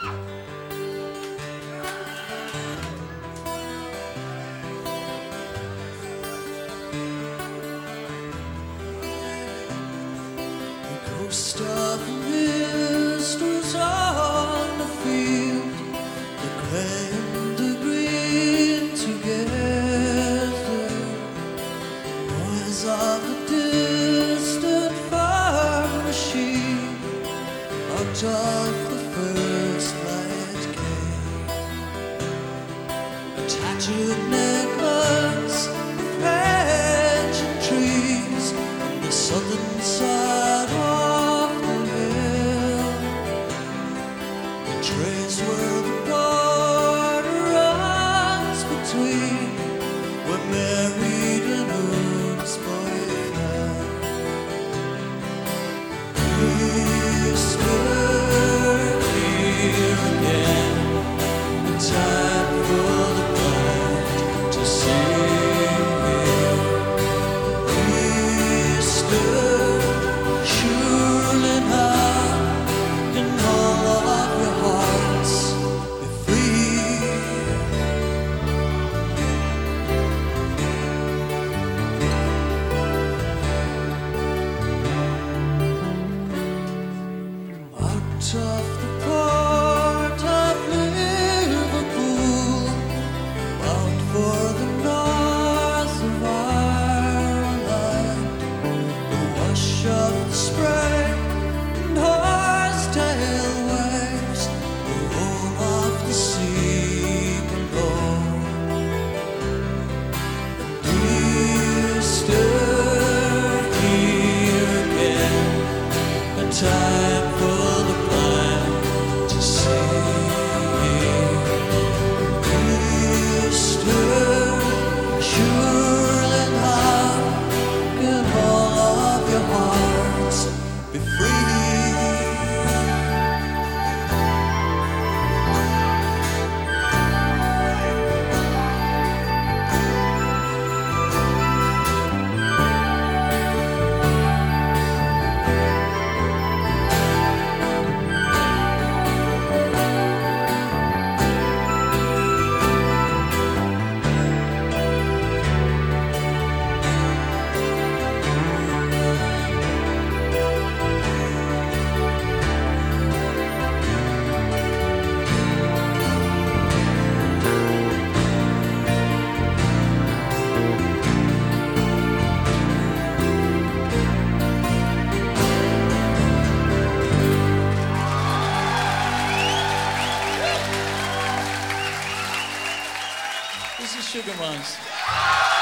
Ghost of the mist was on the field, the gray and the green together. Noise of a distant farm machine, out of the first light came a tattooed necklace of ancient trees on the southern side of the hill. The trace where the border runs between where married and Oons boy fell. Easter here again, a time for the blind to see. Easter, surely now can all of your hearts be free. Out of the port of Liverpool, bound for the north of Ireland, the wash of the spray and horsetail waves, the roll of the sea below. Easter here again, a time for the blind to see. Easter, surely now can all of your hearts be free. This is Sugar Moms.